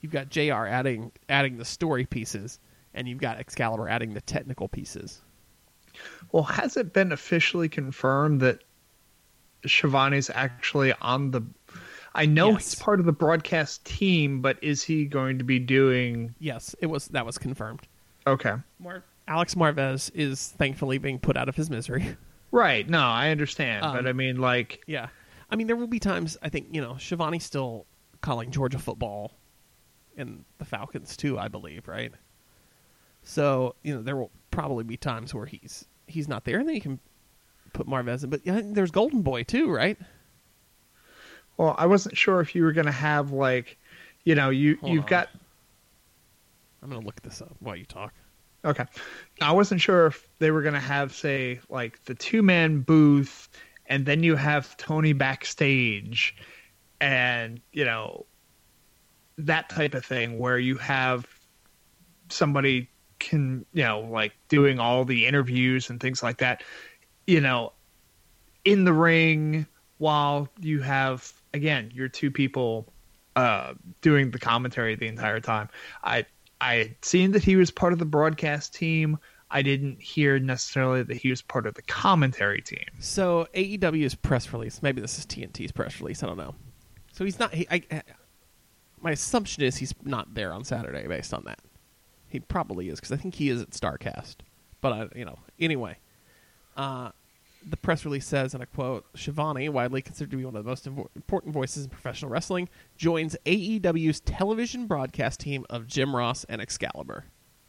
you've got J R adding adding the story pieces, and you've got Excalibur adding the technical pieces. Well, has it been officially confirmed that Shivani's actually on the... I know Yes. he's part of the broadcast team, but is he going to be doing... Yes, it was that was confirmed. Okay. Mar- Alex Marvez is thankfully being put out of his misery. Right. No, I understand. Um, but I mean, like... Yeah. I mean, there will be times, I think, you know, Shivani's still calling Georgia football and the Falcons, too, I believe, right? So, you know, there will probably be times where he's he's not there, and then you can put Marvez in. But yeah, there's Golden Boy, too, right? Well, I wasn't sure if you were going to have, like, you know, you, Hold you've on. got... I'm going to look this up while you talk. Okay. I wasn't sure if they were going to have, say, like, the two-man booth, and then you have Tony backstage, and, you know, that type of thing, where you have somebody can, you know, like, doing all the interviews and things like that, you know, in the ring, while you have, again, your two people uh, doing the commentary the entire time. I I had seen that he was part of the broadcast team. I didn't hear necessarily that he was part of the commentary team. So A E W's press release, maybe this is T N T's press release, I don't know. So he's not, he, I, I, my assumption is he's not there on Saturday based on that. He probably is, because I think he is at StarCast. But, I, you know, anyway. Uh, the press release says, and I quote, Shivani, widely considered to be one of the most invo- important voices in professional wrestling, joins A E W's television broadcast team of Jim Ross and Excalibur.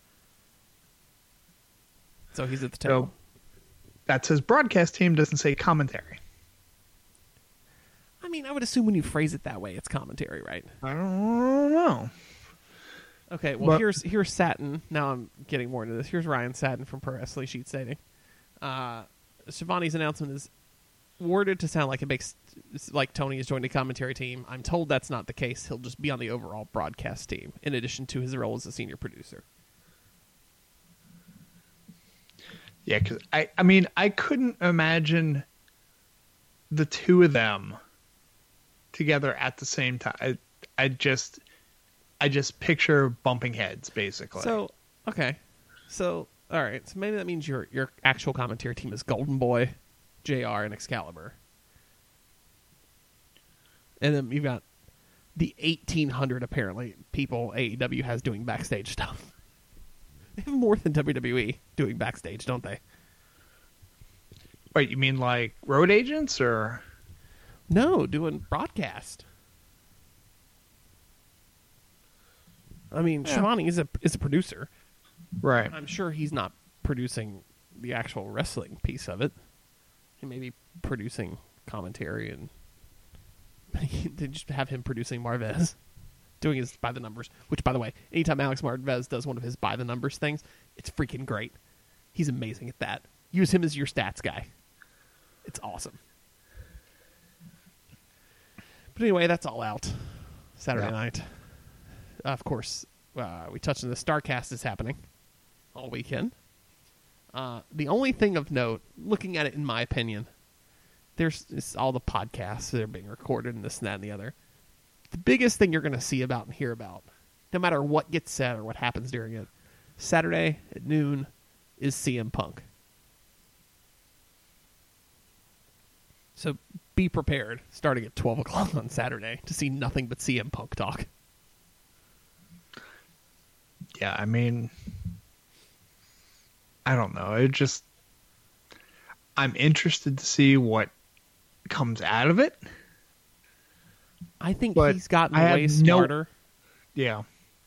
So he's at the table. So that's his broadcast team, doesn't say commentary. I mean, I would assume when you phrase it that way, it's commentary, right? I don't know. Okay, well, But- here's here's Satin. Now I'm getting more into this. Here's Ryan Satin from Pro Wrestling Sheet stating, uh, Shivani's announcement is worded to sound like it makes like Tony has joined a commentary team. I'm told that's not the case. He'll just be on the overall broadcast team, in addition to his role as a senior producer. Yeah, because I, I mean, I couldn't imagine the two of them together at the same time. I, I just, I just picture bumping heads, basically. So, okay. So, all right. So maybe that means your your actual commentary team is Golden Boy, J R, and Excalibur. And then you've got the eighteen hundred, apparently, people A E W has doing backstage stuff. They have more than W W E doing backstage, don't they? Wait, you mean like road agents or? No, doing broadcast. I mean, Yeah. Shivani is a is a producer. Right. I'm sure he's not producing the actual wrestling piece of it. He may be producing commentary, and they just have him producing Marvez, doing his by the numbers. Which, by the way, anytime Alex Marvez does one of his by the numbers things, it's freaking great. He's amazing at that. Use him as your stats guy. It's awesome. But anyway, that's all out Saturday Yeah. night. Of course, uh, we touched on the StarCast is happening all weekend. Uh, the only thing of note, looking at it in my opinion, there's it's all the podcasts that are being recorded and this and that and the other. The biggest thing you're going to see about and hear about, no matter what gets said or what happens during it, Saturday at noon is C M Punk. So be prepared, starting at twelve o'clock on Saturday, to see nothing but C M Punk talk. Yeah, I mean, I don't know. It just, I'm interested to see what comes out of it. I think But he's gotten I have way no- smarter, Yeah.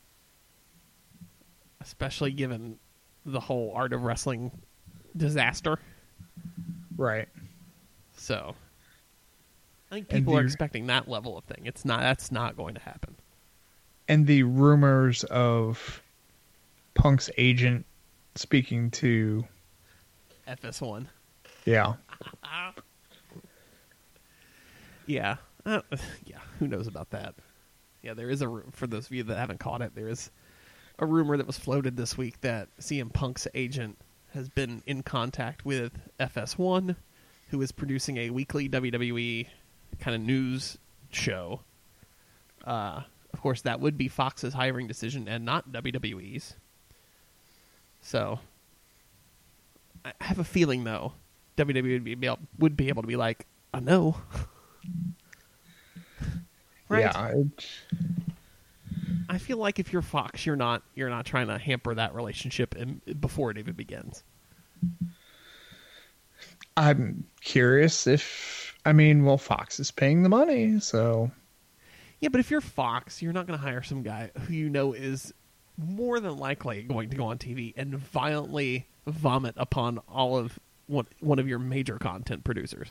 especially given the whole Art of Wrestling disaster. Right. So I think And people are the- expecting that level of thing. It's not. That's not going to happen. And the rumors of Punk's agent speaking to, F S one. yeah. Yeah. Uh, yeah. Who knows about that? Yeah, there is a ru- for those of you that haven't caught it, there is a rumor that was floated this week that C M Punk's agent has been in contact with F S one, who is producing a weekly W W E kind of news show. Uh, Of course, that would be Fox's hiring decision and not W W E's. So, I have a feeling, though, W W E would be able, would be able to be like, I know. Right? Yeah. It, I feel like if you're Fox, you're not you're not trying to hamper that relationship in, before it even begins. I'm curious if, I mean, well, Fox is paying the money, so. Yeah, but if you're Fox, you're not going to hire some guy who you know is more than likely going to go on T V and violently vomit upon all of one, one of your major content producers.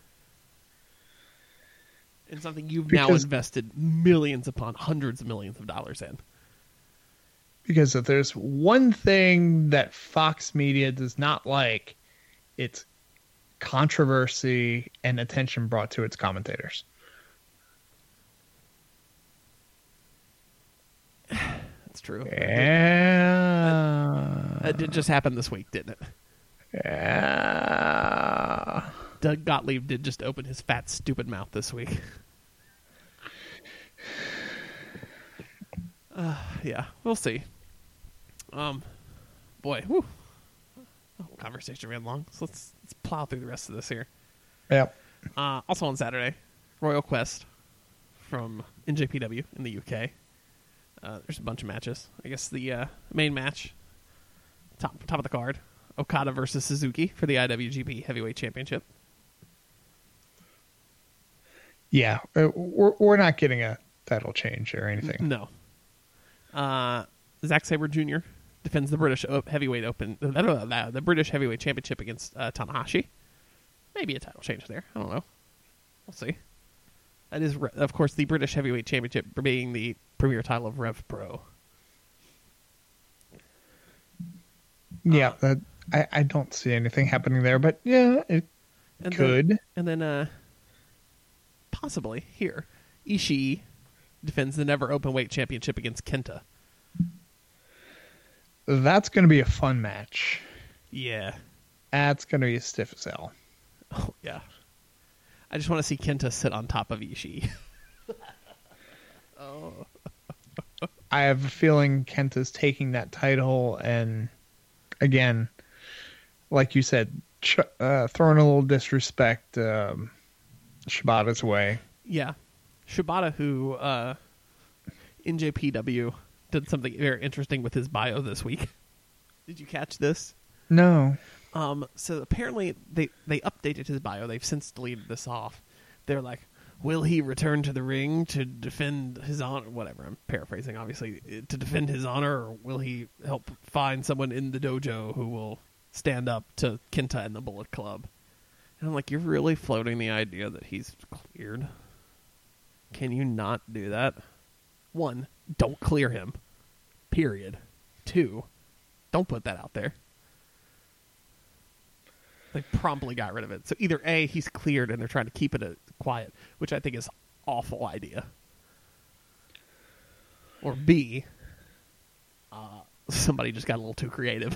In something you've because, now invested millions upon hundreds of millions of dollars in. Because if there's one thing that Fox Media does not like, it's controversy and attention brought to its commentators. That's true. Yeah. That, that did just happen this week, didn't it? Yeah. Doug Gottlieb did just open his fat, stupid mouth this week. Uh, yeah, we'll see. Um, boy, whew. The whole conversation ran long, so let's let's plow through the rest of this here. Yep. Uh, also on Saturday, Royal Quest from N J P W in the U K. Uh, there's a bunch of matches. I guess the uh, main match, top top of the card, Okada versus Suzuki for the I W G P Heavyweight Championship. Yeah, we're we're not getting a title change or anything. No. Uh, Zack Sabre Junior defends the British Heavyweight Open, the British Heavyweight Championship against uh, Tanahashi. Maybe a title change there. I don't know. We'll see. That is, of course, the British Heavyweight Championship being the premier title of Rev Pro. Yeah, uh, that, I, I don't see anything happening there, but yeah, it and could. Then, and then, uh, possibly, here, Ishii defends the Never Openweight Championship against Kenta. That's going to be a fun match. Yeah. That's going to be stiff as hell. Oh, yeah. I just want to see Kenta sit on top of Ishii. Oh. I have a feeling Kenta's taking that title and, again, like you said, ch- uh, throwing a little disrespect um, Shibata's way. Yeah. Shibata, who uh, N J P W did something very interesting with his bio this week. Did you catch this? No. Um, so apparently they, they updated his bio. They've since deleted this off. They're like, will he return to the ring to defend his honor? Whatever, I'm paraphrasing, obviously. To defend his honor, or will he help find someone in the dojo who will stand up to Kenta and the Bullet Club? And I'm like, you're really floating the idea that he's cleared? Can you not do that? One, don't clear him. Period. Two, don't put that out there. They promptly got rid of it. So either A, he's cleared and they're trying to keep it a, quiet, which I think is an awful idea. Or B, uh, somebody just got a little too creative.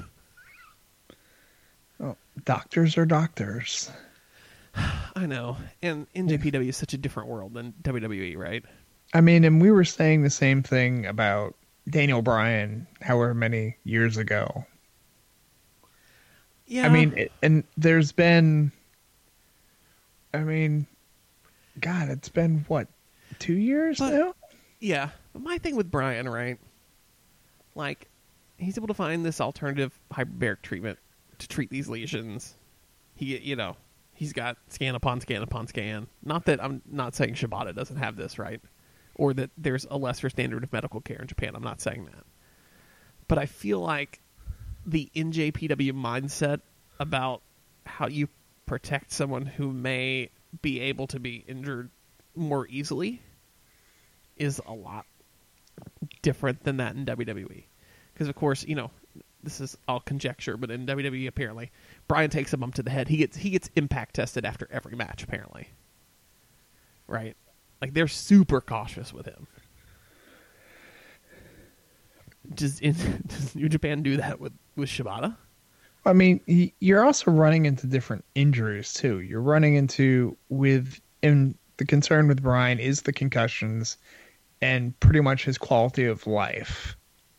Oh, doctors are doctors. I know. And N J P W is such a different world than W W E, right? I mean, and we were saying the same thing about Daniel Bryan however many years ago. Yeah. I mean, and there's been, I mean, God, it's been, what, two years but, now? Yeah. But my thing with Bryan, right, like, he's able to find this alternative hyperbaric treatment to treat these lesions. He, you know, he's got scan upon scan upon scan. Not that I'm not saying Shibata doesn't have this, right? Or that there's a lesser standard of medical care in Japan. I'm not saying that. But I feel like the N J P W mindset about how you protect someone who may be able to be injured more easily is a lot different than that in W W E. Because, of course, you know, this is all conjecture, but in W W E, apparently, Bryan takes a bump to the head. He gets he gets impact tested after every match, apparently. Right? Like, they're super cautious with him. Does, in, does New Japan do that with, with Shibata? I mean, you're also running into different injuries, too. You're running into, with, and the concern with Bryan is the concussions and pretty much his quality of life.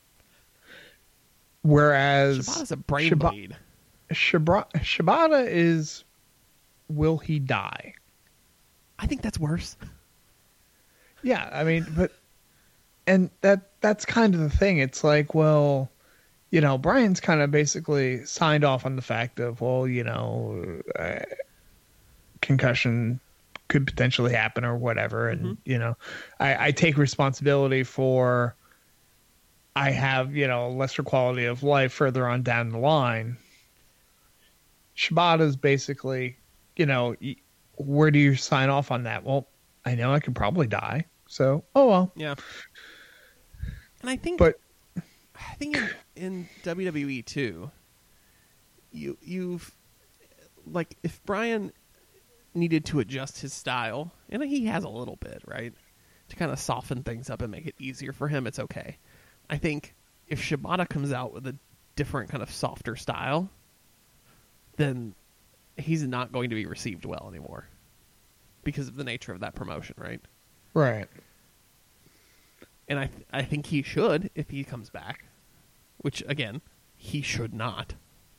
Whereas Shibata's a brain Shiba- bleed. Shibra- Shibata is, will he die? I think that's worse. Yeah, I mean, but and that that's kind of the thing. It's like, well, you know, Brian's kind of basically signed off on the fact of, well, you know, uh, concussion could potentially happen or whatever, and Mm-hmm. you know, I, I take responsibility for. I have, you know, lesser quality of life further on down the line. Shibata's basically, you know, y- where do you sign off on that? Well, I know I could probably die, so oh well. Yeah. And I think, But I think in, in W W E too, you you've like if Brian needed to adjust his style, and he has a little bit, right, to kind of soften things up and make it easier for him, it's okay. I think if Shibata comes out with a different kind of softer style, then he's not going to be received well anymore because of the nature of that promotion, right? right. And I th- I think he should if he comes back, which again he should not.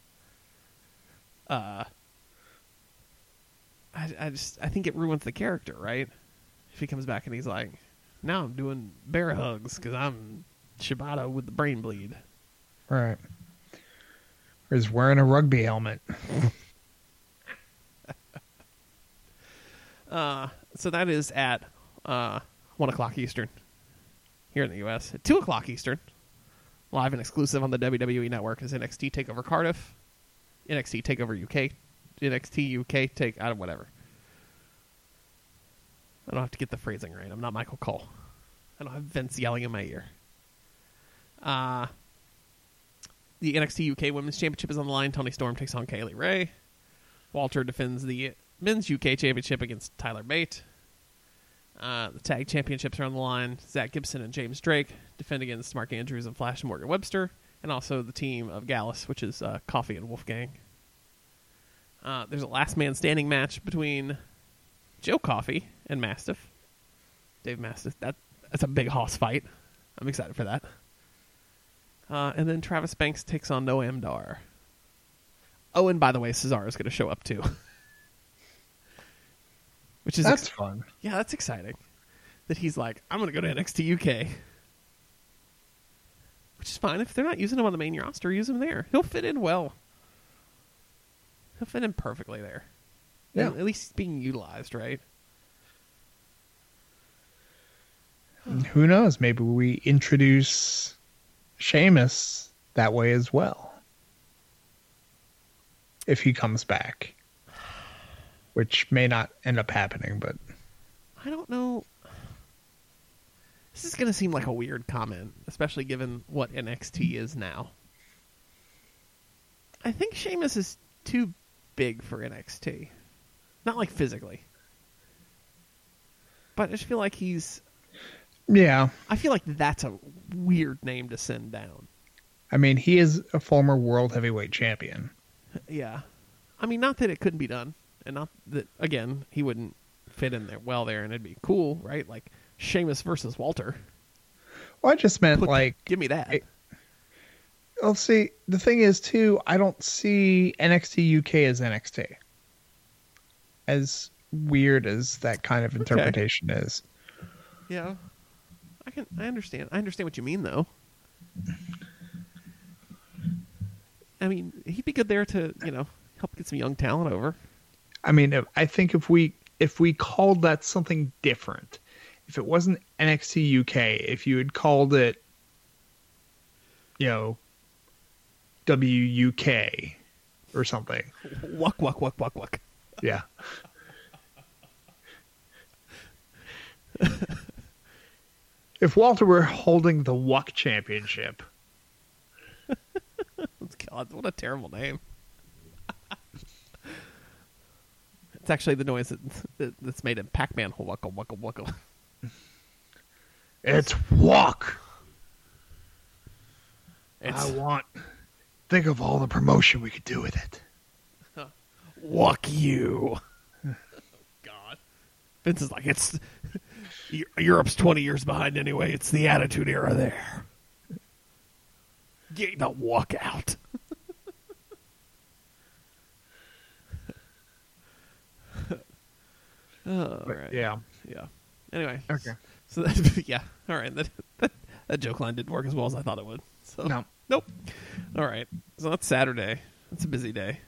Uh, I I just I think it ruins the character, right? If he comes back and he's like, now I'm doing bear hugs because I'm Shibata with the brain bleed. Right. Or he's wearing a rugby helmet. Uh, so that is at uh, one o'clock Eastern here in the U S At two o'clock Eastern, live and exclusive on the W W E Network is N X T TakeOver Cardiff, N X T TakeOver U K, N X T U K Take out of whatever. I don't have to get the phrasing right. I'm not Michael Cole. I don't have Vince yelling in my ear. Uh, the N X T U K Women's Championship is on the line. Toni Storm takes on Kaylee Ray. Walter defends the Men's U K Championship against Tyler Bate. Uh, the Tag Championships are on the line. Zach Gibson and James Drake defend against Mark Andrews and Flash Morgan Webster. And also the team of Gallus, which is uh, Coffee and Wolfgang. Uh, there's a last man standing match between Joe Coffey and Mastiff. Dave Mastiff. That, that's a big hoss fight. I'm excited for that. Uh, and then Travis Banks takes on Noam Dar. Oh, and by the way, Cesaro is going to show up too. Which is That's ex- fun. Yeah, that's exciting. That he's like, I'm going to go to N X T U K. Which is fine. If they're not using him on the main roster, use him there. He'll fit in well. He'll fit in perfectly there. Yeah. And at least he's being utilized, right? And who knows? Maybe we introduce Sheamus that way as well. If he comes back. Which may not end up happening, but I don't know. This is going to seem like a weird comment, especially given what N X T is now. I think Sheamus is too big for N X T. Not like physically. But I just feel like he's... yeah. I feel like that's a weird name to send down. I mean, he is a former world heavyweight champion. Yeah. I mean, not that it couldn't be done. And not that, again, he wouldn't fit in there well there and it'd be cool, right? Like, Sheamus versus Walter. Well, I just meant Put- like... Give me that. it- Well, see, the thing is, too, I don't see N X T U K as N X T. As weird as that kind of interpretation is. Yeah. I can I understand. I understand what you mean though. I mean, he'd be good there to, you know, help get some young talent over. I mean, if- I think if we if we called that something different, if it wasn't N X T U K, if you had called it, you know, W U K or something. Wuck wuck wuck wuck wuck. Yeah. If Walter were holding the W U C championship, God, what a terrible name. It's actually the noise that, that, that's made in Pac-Man. Wucka wucka wucka. it's W U C. It's I want. Think of all the promotion we could do with it. Wuck you. God. Vince is like, it's Eu- Europe's twenty years behind anyway. It's the Attitude Era there. Get the walk out. Oh, all right. Yeah. Yeah. Anyway. Okay. So that, yeah. All right. That, that that joke line didn't work as well as I thought it would. So No. Nope. All right. So that's Saturday. That's a busy day.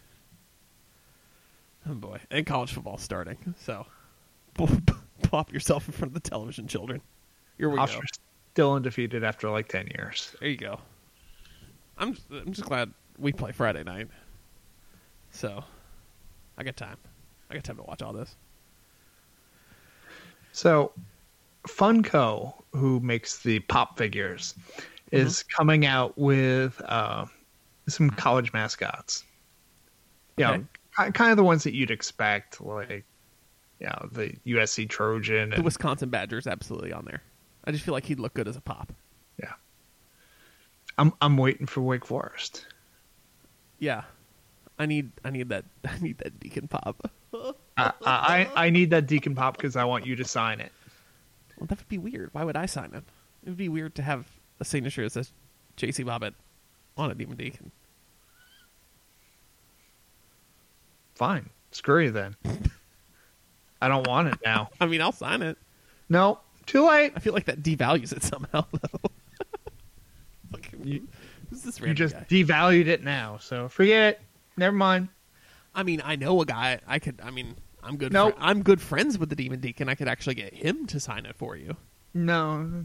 Oh boy. And college football starting. So pop yourself in front of the television, children. Here we go. Hofstra still undefeated after like ten years. There you go. I'm just, I'm just glad we play Friday night. So I got time. I got time to watch all this. So, Funko, who makes the pop figures, is coming out with uh, some college mascots. You Okay. know, ki- kind of the ones that you'd expect, like, you know, the U S C Trojan. The And, Wisconsin Badger's absolutely on there. I just feel like he'd look good as a pop. yeah. I'm I'm waiting for Wake Forest. Yeah. I need I need that I need that Deacon pop. Well, I, I I need that Deacon Pop because I want you to sign it. that would be weird. Why would I sign it? It would be weird to have a signature that says J C Bobbitt on a Demon Deacon. Fine, screw you then. I don't want it now. I mean, I'll sign it. No, too late. I feel like that devalues it somehow, though. Like, You- who's this You random just guy? devalued it now, so forget it. Never mind. I mean, I know a guy. I could. I mean, I'm good. Nope. fri- I'm good friends with the Demon Deacon. I could actually get him to sign it for you. No.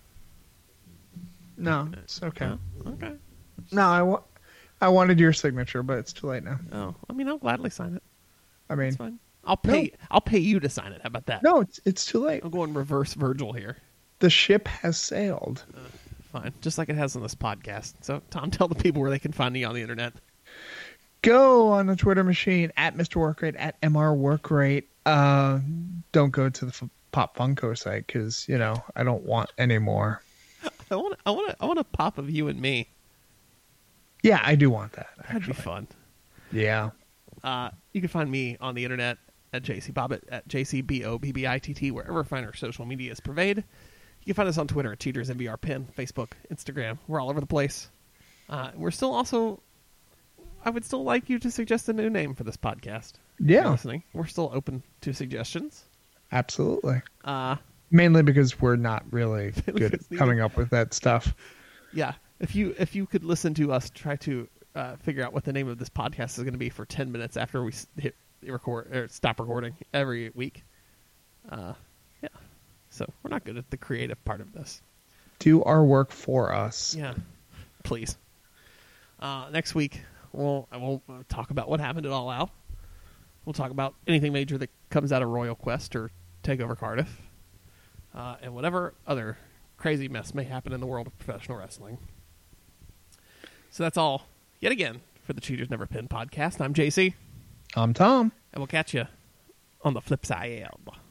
No, it's okay. Oh, okay. No, I, wa- I wanted your signature, but it's too late now. Oh, I mean, I'll gladly sign it. I mean, It's fine. I'll pay. I'll pay you to sign it. How about that? no, it's it's too late. I'm going reverse Virgil here. The ship has sailed. Fine, just like it has on this podcast. So, Tom, tell the people where they can find me on the internet. Go on the Twitter machine at Mister Workrate at M R Workrate. Uh, don't go to the F- Pop Funko site because you know I don't want any more. I want. I want. I want a pop of you and me. Yeah, I do want that. That'd be Actually. fun. Yeah. Uh, you can find me on the internet at J C Bobbitt at J C B O B B I T T wherever finer social media is pervade. You can find us on Twitter at Cheaters N V R Pin, Facebook, Instagram. We're all over the place. Uh, we're still also. I would still like you to suggest a new name for this podcast. If you're Yeah. listening. We're still open to suggestions. Absolutely. Uh, Mainly because we're not really good Because at neither- coming up with that stuff. yeah, if you if you could listen to us try to uh, figure out what the name of this podcast is going to be for ten minutes after we s- hit record or stop recording every week. Uh, yeah, so we're not good at the creative part of this. Do our work for us. Yeah, please. Uh, next week we'll we'll talk about what happened at All Out. We'll talk about anything major that comes out of Royal Quest or Takeover Cardiff, uh, and whatever other crazy mess may happen in the world of professional wrestling. So that's all, yet again, for the Cheaters Never Pin podcast. I'm J C, I'm Tom. and we'll catch you on the flip side.